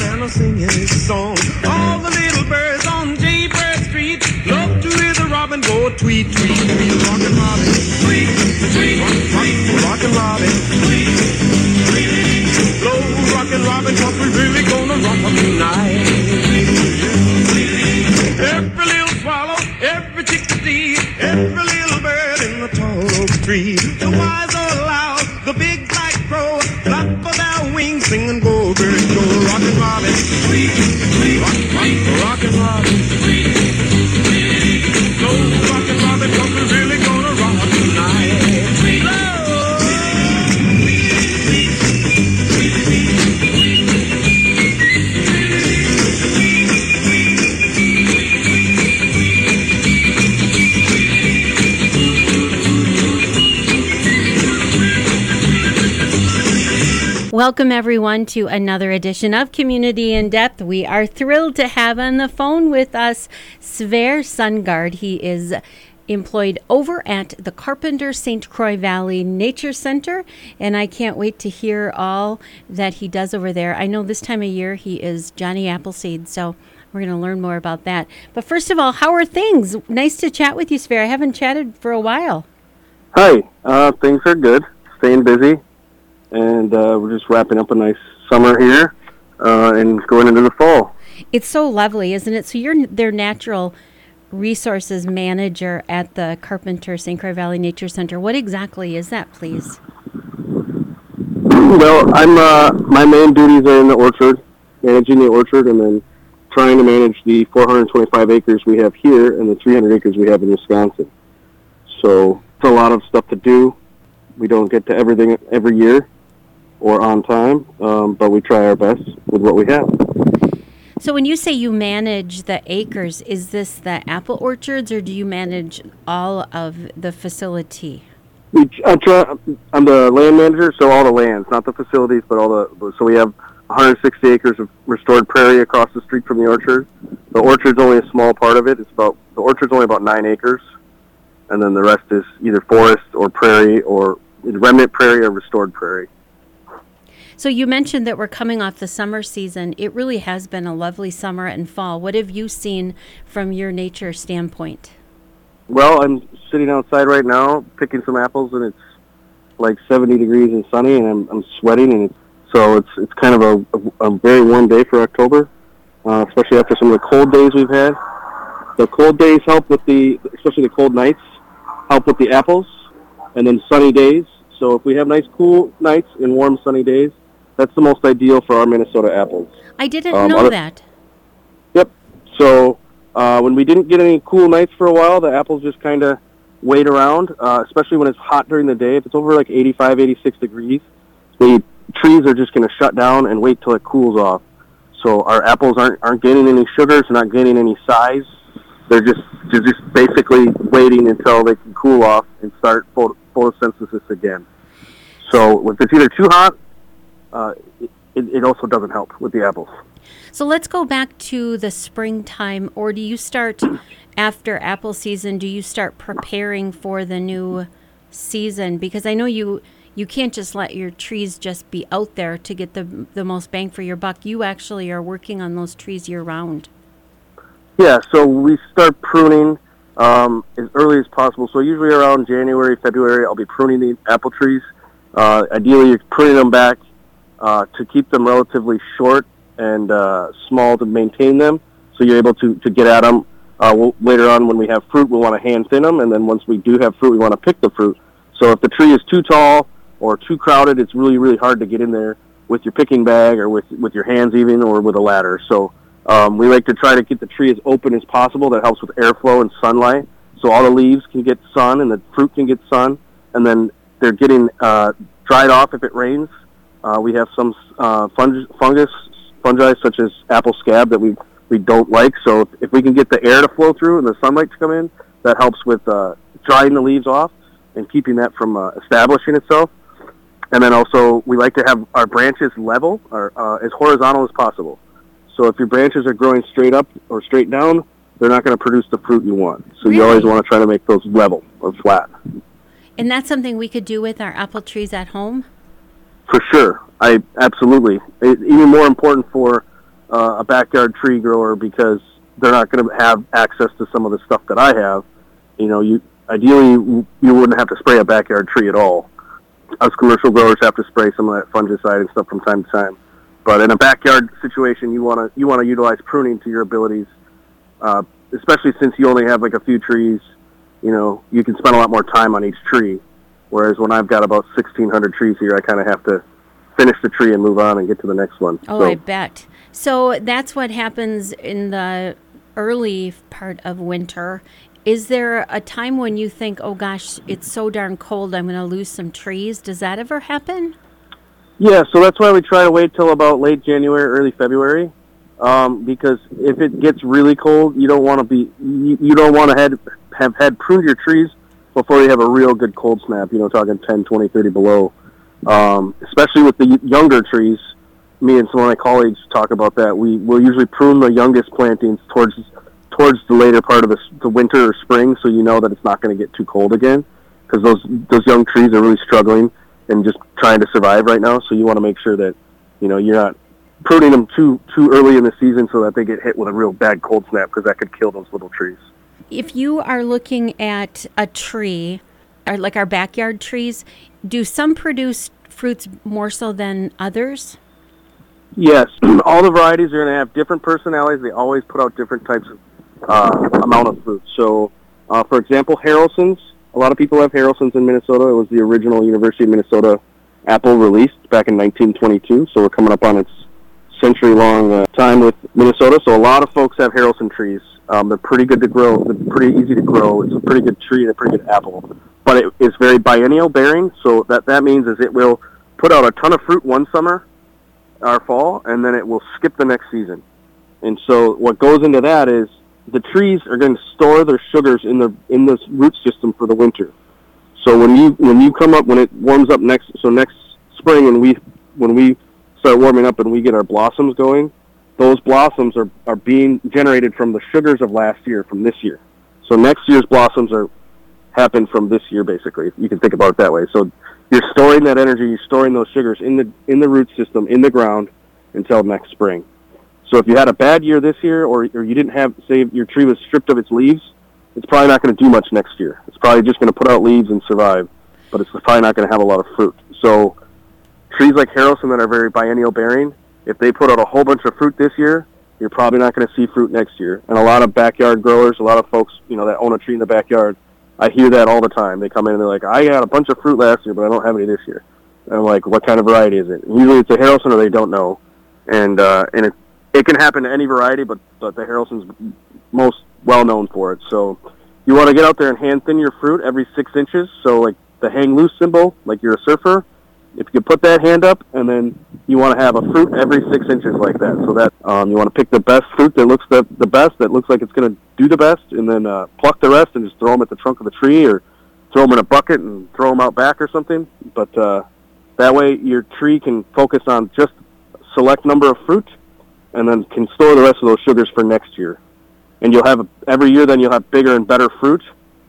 banana singing his song. All the little birds on Jaybird Street love to hear the robin go tweet, tweet, tweet. Rockin' Robin, tweet, tweet, rockin' Robin, tweet, tweet. Blow rockin' Robin, 'cause we really gonna rock 'em tonight. Every little swallow, every chickadee, every little bird in the tall oak tree. The wise or loud, the big black crow, flap of their wings, sing and go, bird, go. Rockin' Robin, tweet, tweet, rockin' Robin, tweet, tweet. Blow rockin' Robin, 'cause we really gonna rock 'em tonight. Welcome, everyone, to another edition of Community in Depth. We are thrilled to have on the phone with us Sverre Sundgaard. He is employed over at the Carpenter St. Croix Valley Nature Center, and I can't wait to hear all that he does over there. I know this time of year he is Johnny Appleseed, so we're going to learn more about that. But first of all, how are things? Nice to chat with you, Sverre. I haven't chatted for a while. Hi, things are good. Staying busy. And we're just wrapping up a nice summer here and going into the fall. It's so lovely, isn't it? So you're their natural resources manager at the Carpenter St. Croix Valley Nature Center. What exactly is that, please? Well, my main duties are in the orchard, managing the orchard, and then trying to manage the 425 acres we have here and the 300 acres we have in Wisconsin. So it's a lot of stuff to do. We don't get to everything every year or on time, but we try our best with what we have. So when you say you manage the acres, is this the apple orchards, or do you manage all of the facility? I'm the land manager, so all the lands, not the facilities, but so we have 160 acres of restored prairie across the street from the orchard. The orchard's only a small part of it. The orchard's only about 9 acres, and then the rest is either forest or prairie or remnant prairie or restored prairie. So you mentioned that we're coming off the summer season. It really has been a lovely summer and fall. What have you seen from your nature standpoint? Well, I'm sitting outside right now picking some apples, and it's like 70 degrees and sunny, and I'm sweating, and it's kind of a very warm day for October, especially after some of the cold days we've had. The cold days help with especially the cold nights, help with the apples, and then sunny days. So if we have nice cool nights and warm sunny days, that's the most ideal for our Minnesota apples. I didn't know that. Yep. So when we didn't get any cool nights for a while, the apples just kind of wait around, especially when it's hot during the day. If it's over like 85, 86 degrees, the trees are just going to shut down and wait till it cools off. So our apples aren't gaining any sugars, they're not gaining any size. They're just basically waiting until they can cool off and start photosynthesis again. So if it's either too hot, it also doesn't help with the apples. So let's go back to the springtime, or do you start after apple season? Do you start preparing for the new season? Because I know you can't just let your trees just be out there to get the most bang for your buck. You actually are working on those trees year round. Yeah, so we start pruning as early as possible. So usually around January, February, I'll be pruning the apple trees. Ideally, you're pruning them back to keep them relatively short and small to maintain them, so you're able to get at them. Later on, when we have fruit, we want to hand thin them, and then once we do have fruit, we want to pick the fruit. So if the tree is too tall or too crowded, it's really, really hard to get in there with your picking bag or with your hands even, or with a ladder. So we like to try to get the tree as open as possible. That helps with airflow and sunlight, so all the leaves can get sun and the fruit can get sun, and then they're getting dried off if it rains. We have some fungi such as apple scab that we don't like. So if we can get the air to flow through and the sunlight to come in, that helps with drying the leaves off and keeping that from establishing itself. And then also we like to have our branches level or as horizontal as possible. So if your branches are growing straight up or straight down, they're not going to produce the fruit you want. So Really? You always want to try to make those level or flat. And that's something we could do with our apple trees at home? For sure. Absolutely. It's even more important for a backyard tree grower because they're not going to have access to some of the stuff that I have. Ideally you wouldn't have to spray a backyard tree at all. Us commercial growers have to spray some of that fungicide and stuff from time to time. But in a backyard situation, you want to utilize pruning to your abilities, especially since you only have like a few trees. You can spend a lot more time on each tree. Whereas when I've got about 1,600 trees here, I kind of have to finish the tree and move on and get to the next one. Oh, so, I bet. So that's what happens in the early part of winter. Is there a time when you think, oh gosh, it's so darn cold, I'm going to lose some trees? Does that ever happen? Yeah, so that's why we try to wait till about late January, early February, because if it gets really cold, you don't want to have had pruned your trees before you have a real good cold snap. Talking 10, 20, 30 below. Especially with the younger trees, me and some of my colleagues talk about that. We will usually prune the youngest plantings towards the later part of the winter or spring, so you know that it's not going to get too cold again, because those young trees are really struggling and just trying to survive right now. So you want to make sure that you're not pruning them too early in the season so that they get hit with a real bad cold snap, because that could kill those little trees. If you are looking at a tree, or like our backyard trees, do some produce fruits more so than others? Yes, all the varieties are going to have different personalities. They always put out different types of amount of fruit. So, for example, Harrelson's. A lot of people have Harrelson's in Minnesota. It was the original University of Minnesota apple released back in 1922. So we're coming up on its century-long time with Minnesota. So a lot of folks have Harrelson trees. They're pretty good to grow. They're pretty easy to grow. It's a pretty good tree and a pretty good apple. But it is very biennial bearing. So that means is it will put out a ton of fruit one summer or fall, and then it will skip the next season. And so what goes into that is the trees are going to store their sugars in the root system for the winter. So when it warms up next spring, when we start warming up and we get our blossoms going, those blossoms are being generated from the sugars of last year, from this year. So next year's blossoms happen from this year, basically. You can think about it that way. So you're storing that energy, you're storing those sugars in the root system, in the ground, until next spring. So if you had a bad year this year, or you didn't have, say, your tree was stripped of its leaves, it's probably not going to do much next year. It's probably just going to put out leaves and survive, but it's probably not going to have a lot of fruit. So trees like Harrelson that are very biennial bearing, if they put out a whole bunch of fruit this year, you're probably not going to see fruit next year. And a lot of backyard growers, a lot of folks, that own a tree in the backyard, I hear that all the time. They come in and they're like, I got a bunch of fruit last year, but I don't have any this year. And I'm like, what kind of variety is it? And usually it's a Harrelson, or they don't know. And it can happen to any variety, but the Harrelson's most well known for it. So you want to get out there and hand thin your fruit every 6 inches. So like the hang loose symbol, like you're a surfer, if you put that hand up, and then you want to have a fruit every 6 inches like that. So that you want to pick the best fruit that looks the best, that looks like it's going to do the best, and then pluck the rest and just throw them at the trunk of the tree, or throw them in a bucket and throw them out back or something. But that way your tree can focus on just a select number of fruit, and then can store the rest of those sugars for next year. And you'll have, every year then you'll have bigger and better fruit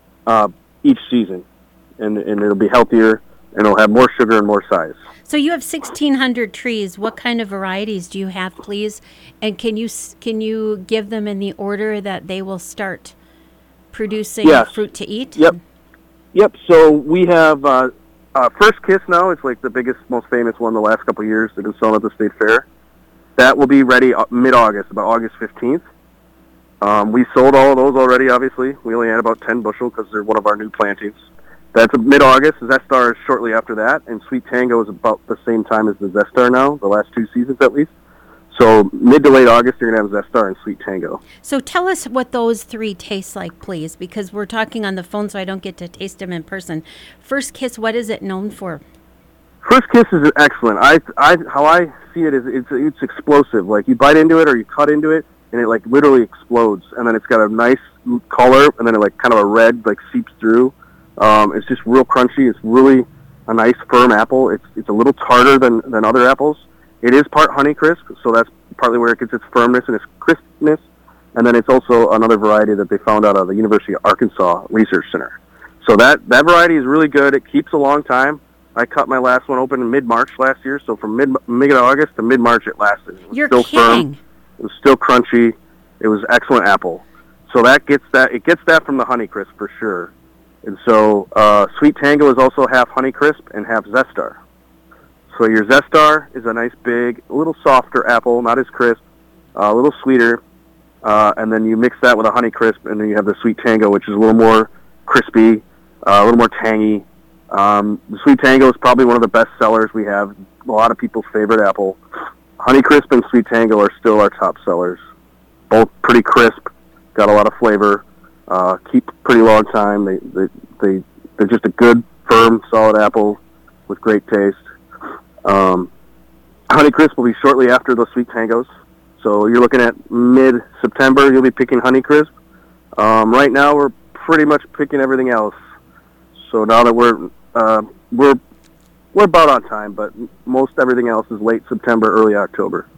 each season. And it'll be healthier, and it'll have more sugar and more size. So you have 1,600 trees. What kind of varieties do you have, please? And can you give them in the order that they will start producing fruit to eat? Yep. So we have First Kiss now. It's like the biggest, most famous one the last couple of years. They've been selling at the state fair. That will be ready mid-August, about August 15th. We sold all of those already, obviously. We only had about 10 bushel because they're one of our new plantings. That's mid-August. Zestar is shortly after that, and Sweet Tango is about the same time as the Zestar now, the last 2 seasons at least. So mid to late August, you're going to have Zestar and Sweet Tango. So tell us what those 3 taste like, please, because we're talking on the phone, so I don't get to taste them in person. First Kiss, what is it known for? First Kiss is excellent. How I see it is it's explosive. Like you bite into it or you cut into it, and it like literally explodes. And then it's got a nice color, and then it like kind of a red like seeps through. It's just real crunchy. It's really a nice firm apple. It's a little tartar than other apples. It is part Honeycrisp, so that's partly where it gets its firmness and its crispness. And then it's also another variety that they found out of the University of Arkansas Research Center. So that variety is really good. It keeps a long time. I cut my last one open in mid-March last year, so from mid-August to mid-March it lasted. You're kidding. Firm. It was still crunchy. It was excellent apple. So it gets that from the Honeycrisp for sure. And so Sweet Tango is also half Honeycrisp and half Zestar. So your Zestar is a nice big, a little softer apple, not as crisp, a little sweeter. And then you mix that with a Honeycrisp, and then you have the Sweet Tango, which is a little more crispy, a little more tangy. The Sweet Tango is probably one of the best sellers we have. A lot of people's favorite apple. Honeycrisp and Sweet Tango are still our top sellers. Both pretty crisp, got a lot of flavor, keep pretty long time. They're just a good, firm, solid apple with great taste. Honeycrisp will be shortly after the Sweet Tangos. So you're looking at mid-September, you'll be picking Honeycrisp. Right now, we're pretty much picking everything else. So now that we're about on time, but most everything else is late September, early October.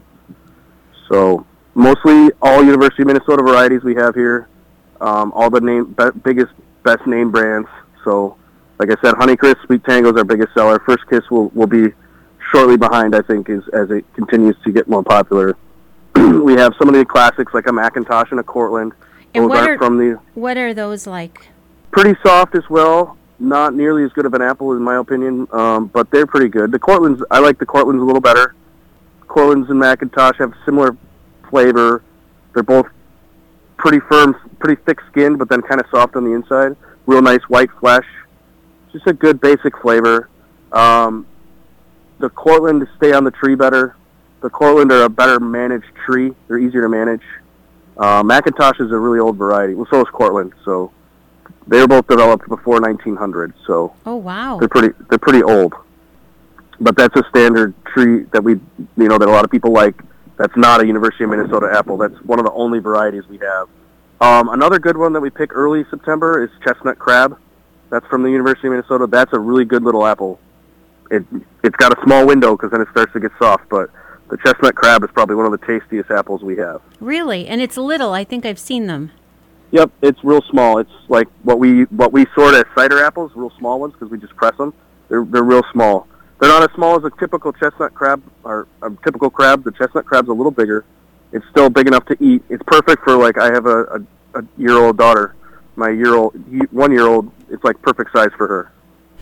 So mostly all University of Minnesota varieties we have here, all the biggest, best name brands. So like I said, Honeycrisp, Sweet Tango is our biggest seller. First Kiss will be shortly behind, I think, as it continues to get more popular. We have some of the classics like a McIntosh and a Cortland. And what are those like? Pretty soft as well. Not nearly as good of an apple in my opinion, but they're pretty good. The Cortlands, I like the Cortlands a little better. Cortlands and McIntosh have similar flavor. They're both pretty firm, pretty thick-skinned, but then kind of soft on the inside. Real nice white flesh. Just a good basic flavor. The Cortland stay on the tree better. The Cortland are a better managed tree. They're easier to manage. McIntosh is a really old variety. Well, so is Cortland. So they were both developed before 1900. So oh wow, they're pretty old. But that's a standard tree that that a lot of people like. That's not a University of Minnesota apple. That's one of the only varieties we have. Another good one that we pick early September is Chestnut Crab. That's from the University of Minnesota. That's a really good little apple. It's got a small window because then it starts to get soft, but the Chestnut Crab is probably one of the tastiest apples we have. Really? And it's little. I think I've seen them. Yep, it's real small. It's like what we sort as cider apples, real small ones because we just press them. They're real small. They're not as small as a typical chestnut crab or a typical crab. The chestnut crab's a little bigger. It's still big enough to eat. It's perfect for I have a year-old daughter. My 1-year-old, it's like perfect size for her.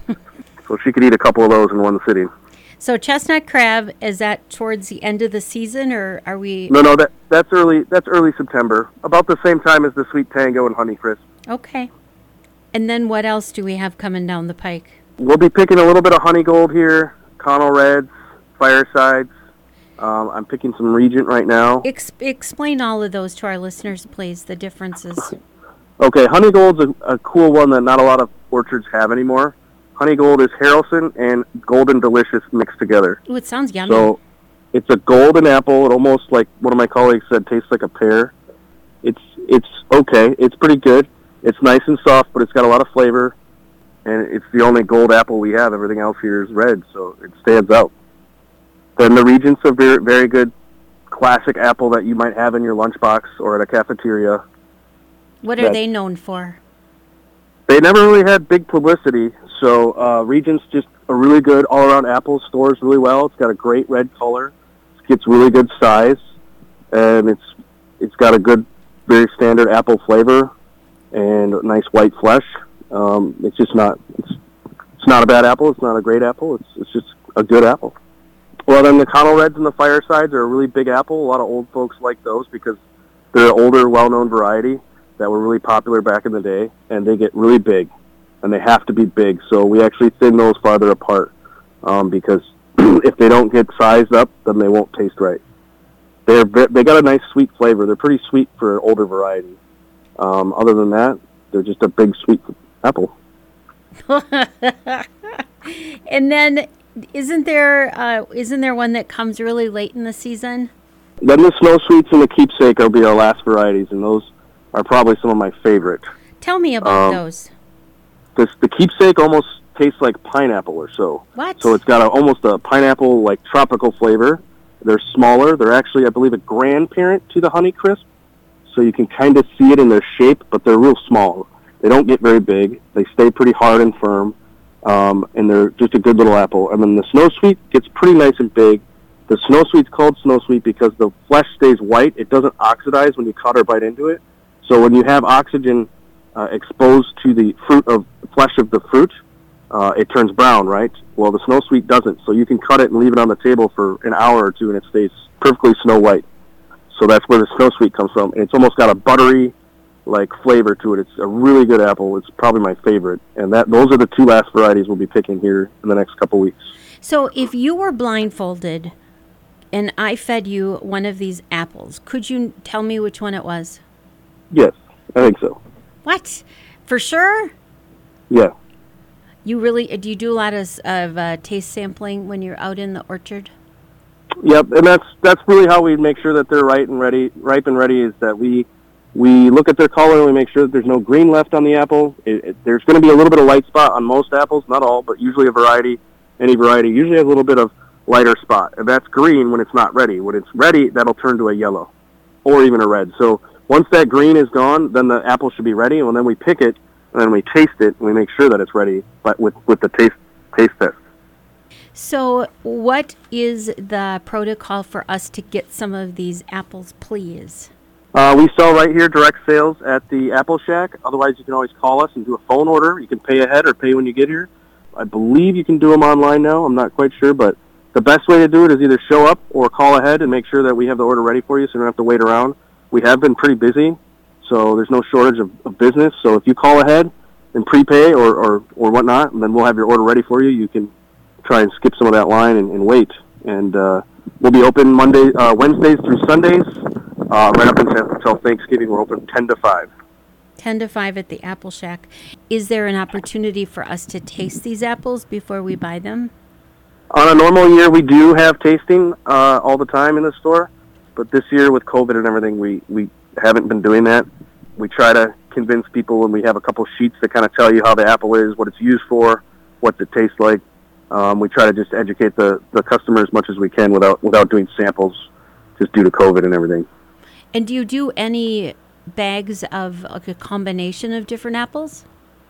So she could eat a couple of those in one sitting. So chestnut crab, is that towards the end of the season, or are we? No, that's early. That's early September, about the same time as the Sweet Tango and Honeycrisp. Okay. And then what else do we have coming down the pike? We'll be picking a little bit of Honeygold here, Connell Reds, Firesides. I'm picking some Regent right now. Explain all of those to our listeners, please, the differences. Okay, Honeygold's a cool one that not a lot of orchards have anymore. Honeygold is Harrelson and Golden Delicious mixed together. Ooh, it sounds yummy. So it's a golden apple. It almost, like one of my colleagues said, tastes like a pear. It's okay. It's pretty good. It's nice and soft, but it's got a lot of flavor. And it's the only gold apple we have. Everything else here is red, so it stands out. Then the Regent's a very, very good classic apple that you might have in your lunchbox or at a cafeteria. What are they known for? They never really had big publicity, so Regent's just a really good all-around apple. Stores really well. It's got a great red color. It gets really good size, and it's got a good, very standard apple flavor and a nice white flesh. It's just not it's not a bad apple. It's not a great apple. It's just a good apple. Well, then the Connell Reds and the Firesides are a really big apple. A lot of old folks like those because they're an older, well-known variety that were really popular back in the day, and they get really big, and they have to be big. So we actually thin those farther apart because if they don't get sized up, then they won't taste right. They got a nice sweet flavor. They're pretty sweet for an older variety. Other than that, they're just a big sweet apple. And then, isn't there one that comes really late in the season? Then the Snow Sweets and the Keepsake will be our last varieties, and those are probably some of my favorite. Tell me about those. The Keepsake almost tastes like pineapple or so. What? So it's got almost a pineapple, like tropical flavor. They're smaller. They're actually, I believe, a grandparent to the Honeycrisp. So you can kind of see it in their shape, but they're real small. They don't get very big. They stay pretty hard and firm, and they're just a good little apple. And then the Snow Sweet gets pretty nice and big. The snow sweet's called snow sweet because the flesh stays white. It doesn't oxidize when you cut or bite into it. So when you have oxygen exposed to the flesh of the fruit, it turns brown, right? Well, the snow sweet doesn't. So you can cut it and leave it on the table for an hour or two, and it stays perfectly snow white. So that's where the snow sweet comes from. And it's almost got a buttery flavor to it. It's a really good apple. It's probably my favorite. And those are the two last varieties we'll be picking here in the next couple weeks. So if you were blindfolded and I fed you one of these apples, could you tell me which one it was? Yes, I think so. What? For sure? Yeah. Do you do a lot of taste sampling when you're out in the orchard? Yep, and that's really how we make sure that they're ripe and ready, is that we look at their color and we make sure that there's no green left on the apple. There's going to be a little bit of white spot on most apples, not all, but usually any variety usually has a little bit of lighter spot. And that's green when it's not ready. When it's ready, that'll turn to a yellow or even a red. So once that green is gone, then the apple should be ready, and then we pick it, and then we taste it, and we make sure that it's ready but with the taste test. So what is the protocol for us to get some of these apples, please? We sell right here, direct sales at the Apple Shack. Otherwise, you can always call us and do a phone order. You can pay ahead or pay when you get here. I believe you can do them online now. I'm not quite sure, but the best way to do it is either show up or call ahead and make sure that we have the order ready for you so you don't have to wait around. We have been pretty busy, so there's no shortage of business. So if you call ahead and prepay or whatnot, and then we'll have your order ready for you, you can try and skip some of that line and wait. And we'll be open Wednesdays through Sundays, right up until Thanksgiving. We're open 10 to 5. 10 to 5 at the Apple Shack. Is there an opportunity for us to taste these apples before we buy them? On a normal year, we do have tasting all the time in the store, but this year with COVID and everything, we haven't been doing that. We try to convince people, and we have a couple sheets that kind of tell you how the apple is, what it's used for, what it tastes like. We try to just educate the customer as much as we can without doing samples, just due to COVID and everything. And do you do any bags of a combination of different apples?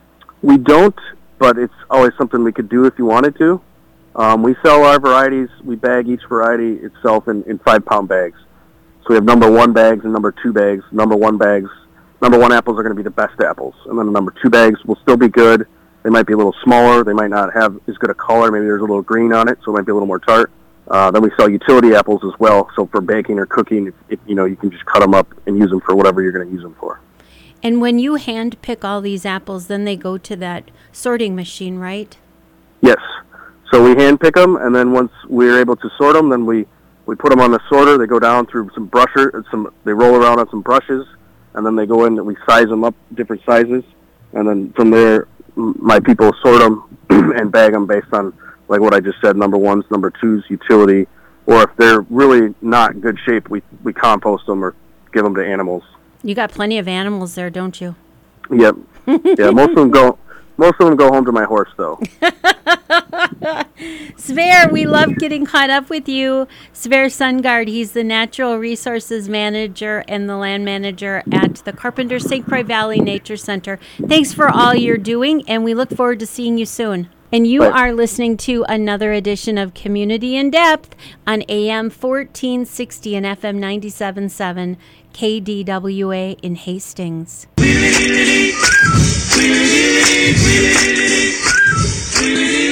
We don't, but it's always something we could do if you wanted to. We sell our varieties. We bag each variety itself in 5-pound bags. So we have number 1 bags and number 2 bags. Number 1 apples are going to be the best apples. And then the number 2 bags will still be good. They might be a little smaller. They might not have as good a color. Maybe there's a little green on it, so it might be a little more tart. Then we sell utility apples as well. So for baking or cooking, you can just cut them up and use them for whatever you're going to use them for. And when you hand pick all these apples, then they go to that sorting machine, right? Yes. So we hand pick them, and then once we're able to sort them, then we put them on the sorter. They go down through they roll around on some brushes, and then they go in and we size them up, different sizes. And then from there, my people sort them and bag them based on, like what I just said, number 1s, number 2s, utility. Or if they're really not in good shape, we compost them or give them to animals. You got plenty of animals there, don't you? Yep. Yeah, most of them go home to my horse, though. Sver, we love getting caught up with you. Sver Sundgaard, he's the Natural Resources Manager and the Land Manager at the Carpenter St. Croix Valley Nature Center. Thanks for all you're doing, and we look forward to seeing you soon. And you are listening to another edition of Community in Depth on AM 1460 and FM 97.7 KDWA in Hastings. We